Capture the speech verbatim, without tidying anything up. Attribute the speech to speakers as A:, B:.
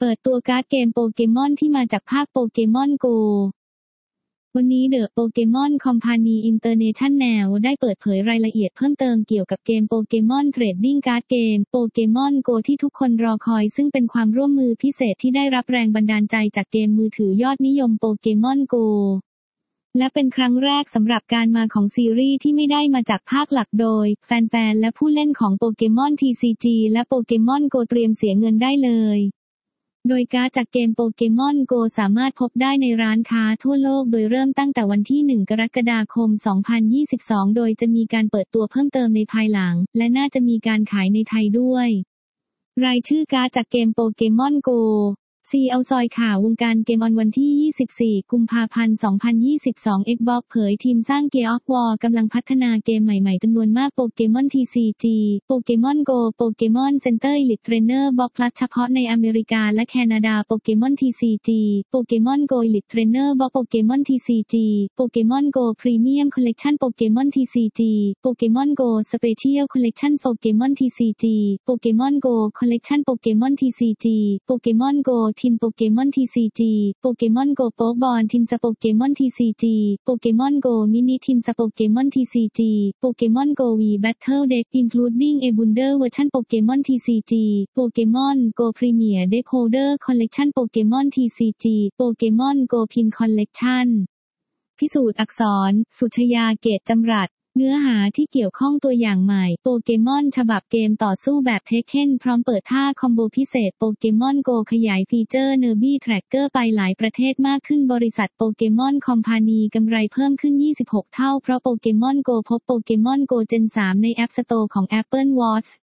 A: เปิดตัวการ์ดเกมโปเกมอนที่มาจากภาคโปเกมอนโกวันนี้เดอะโปเกมอนคอมพานีอินเตอร์เนชั่นแนลได้เปิดเผยรายละเอียดเพิ่มเติมเกี่ยวกับเกมโปเกมอนเทรดดิ้งการ์ดเกมโปเกมอนโกที่ทุกคนรอคอยซึ่งเป็นความร่วมมือพิเศษที่ได้รับแรงบันดาลใจจากเกมมือถือยอดนิยมโปเกมอนโกและเป็นครั้งแรกสำหรับการมาของซีรีส์ที่ไม่ได้มาจากภาคหลักโดยแฟนๆและผู้เล่นของโปเกมอน ที ซี จี และโปเกมอนโกเตรียมเสียเงินได้เลยโดยการ์ดจากเกมโปเกมอนโกสามารถพบได้ในร้านค้าทั่วโลกโดยเริ่มตั้งแต่วันที่หนึ่งกรกฎาคมสองพันยี่สิบสองโดยจะมีการเปิดตัวเพิ่มเติมในภายหลังและน่าจะมีการขายในไทยด้วยรายชื่อการ์ดจากเกมโปเกมอนโกซีเอาซอยข่าววงการเกมออนวันที่ยี่สิบสี่กุมภาพันธ์สองพันยี่สิบสอง Xbox เผยทีมสร้าง Gears of War กำลังพัฒนาเกมใหม่ๆจำนวนมากโปเกมอน ที ซี จี โปเกมอนโกโปเกมอนเซ็นเตอร์ Elite Trainer Box Plus เฉพาะในอเมริกาและแคนาดาโปเกมอน ที ซี จี โปเกมอนโก Elite Trainer Box โปเกมอน ที ซี จี โปเกมอนโก Premium Collection โปเกมอน ที ซี จี โปเกมอนโก Special Collection โปเกมอน ที ซี จี โปเกมอนโก Collection โปเกมอน ที ซี จี โปเกมอนโก Tin โปเกมอน ที ซี จี โปเกมอนโกโป๊กบอลทินสโปเกมอน ที ซี จี โปเกมอนโกมินิทินสโปเกมอน ที ซี จี โปเกมอนโกวีแบทเทิลเด็ก including a bundle version โปเกมอน ที ซี จี โปเกมอนโกพรีเมียร์เดโคเดอร์คอลเลกชันโปเกมอน ที ซี จี โปเกมอนโกพินคอลเลกชันพิสูจน์อักษรสุชยาเกตจำรัดเนื้อหาที่เกี่ยวข้องตัวอย่างใหม่โปเกมอนฉบับเกมต่อสู้แบบเทคเคนพร้อมเปิดท่าคอมโบพิเศษโปเกมอนโกขยายฟีเจอร์เนอร์บี้แทร็กเกอร์ไปหลายประเทศมากขึ้นบริษัทโปเกมอนคอมพานีกำไรเพิ่มขึ้นยี่สิบหกเท่าเพราะโปเกมอนโกพบโปเกมอนโกเจนสามใน App Store ของ Apple Watch